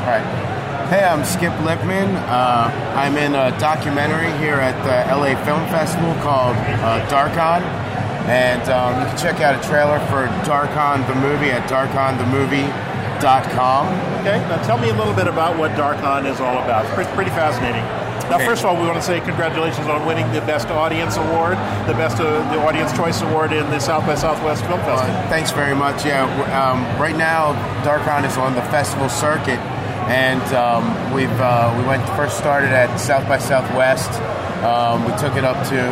Right. Hey, I'm Skip Lipman. I'm in a documentary here at the LA Film Festival called Darkon. And you can check out a trailer for Darkon the movie at darkonthemovie.com. Okay, now tell me a little bit about what Darkon is all about. It's pretty fascinating. Now, first of all, we want to say congratulations on winning the Best Audience Award, the Audience Choice Award in the South by Southwest Film Festival. Thanks very much. Yeah, right now Darkon is on the festival circuit, and we first started at South by Southwest. We took it up to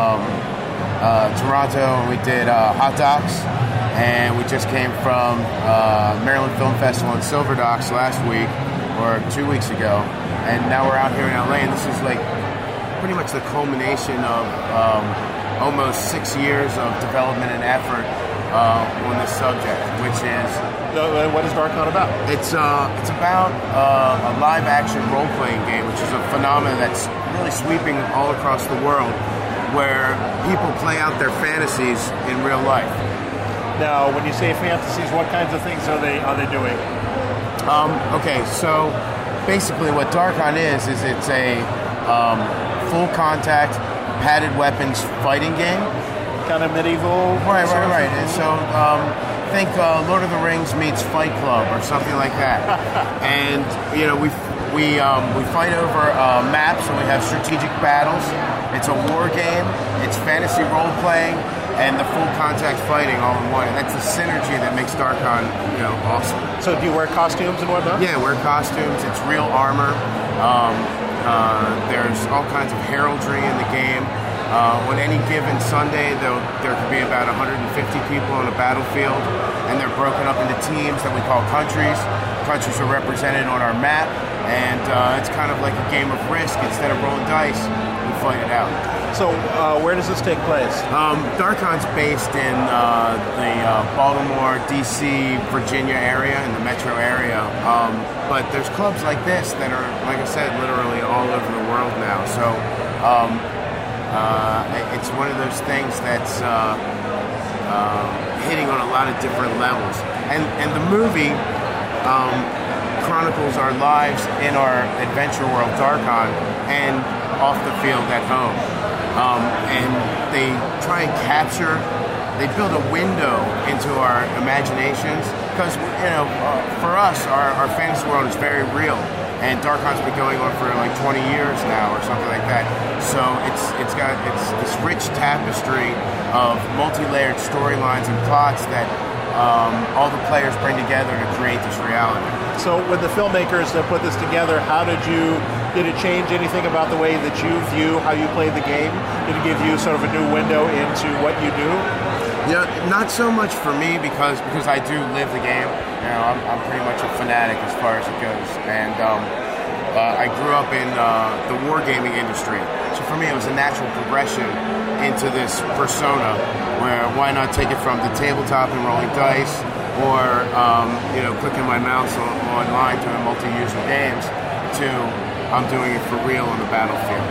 Toronto, and we did Hot Docs, and we just came from Maryland Film Festival in Silver Docks last week, or 2 weeks ago, and now we're out here in LA, and this is like pretty much the culmination of almost 6 years of development and effort on this subject, which is... what is Darkon about? It's about a live-action role-playing game, which is a phenomenon that's really sweeping all across the world, where people play out their fantasies in real life. Now, when you say fantasies, what kinds of things are they doing? Okay, so basically what Darkon is it's a full contact, padded weapons fighting game. Kind of medieval? Right. And so think Lord of the Rings meets Fight Club or something like that. And, you know, we fight over maps, and we have strategic battles. It's a war game, it's fantasy role-playing, and the full contact fighting all in one. And that's the synergy that makes Darkon, awesome. So do you wear costumes and whatnot? Yeah, wear costumes. It's real armor. There's all kinds of heraldry in the game. On any given Sunday, there could be about 150 people on a battlefield, and they're broken up into teams that we call countries. Countries are represented on our map, and it's kind of like a game of Risk. Instead of rolling dice, we fight it out. So where does this take place? Darkon's based in the Baltimore, D.C., Virginia area, in the metro area. But there's clubs like this that are, like I said, literally all over the world now. So it's one of those things that's hitting on a lot of different levels. And the movie chronicles our lives in our adventure world, Darkon, and off the field at home. And they try and they build a window into our imaginations, because, for us, our fantasy world is very real, and Darkon's been going on for like 20 years now or something like that. So it's this rich tapestry of multi-layered storylines and plots that all the players bring together to create this reality. So when the filmmakers that put this together, did it change anything about the way that you view how you play the game? Did it give you sort of a new window into what you do? Yeah, not so much for me because I do live the game. I'm pretty much a fanatic as far as it goes, and I grew up in the wargaming industry. So for me, it was a natural progression into this persona, where why not take it from the tabletop and rolling dice, or clicking my mouse online doing multi-user games, to I'm doing it for real on the battlefield.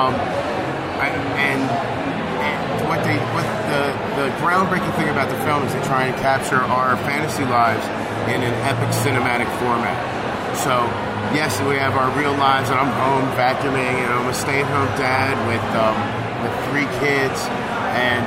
The groundbreaking thing about the film is they try and capture our fantasy lives in an epic cinematic format. So yes, we have our real lives, and I'm home vacuuming, and I'm a stay-at-home dad with 3 kids, and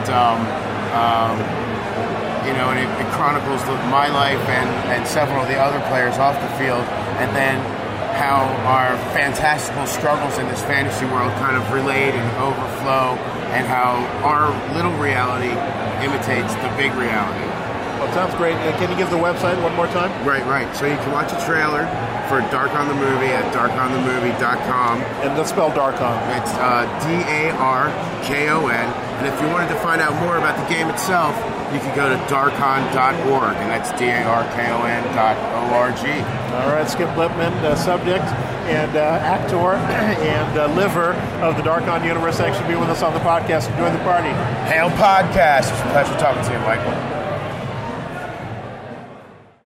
it chronicles my life and several of the other players off the field, and then how our fantastical struggles in this fantasy world kind of relate and overflow, and how our little reality imitates the big reality. Well, it sounds great. Can you give the website one more time? Right. So you can watch a trailer for Darkon the movie at darkonthemovie.com. And let's spell Darkon. It's Darkon. And if you wanted to find out more about the game itself, you can go to darkon.org, and that's darkon.org. All right, Skip Lipman, subject and actor and liver of the Darkon universe, actually be with us on the podcast. Enjoy the party. Hail podcast. It's a pleasure talking to you, Michael.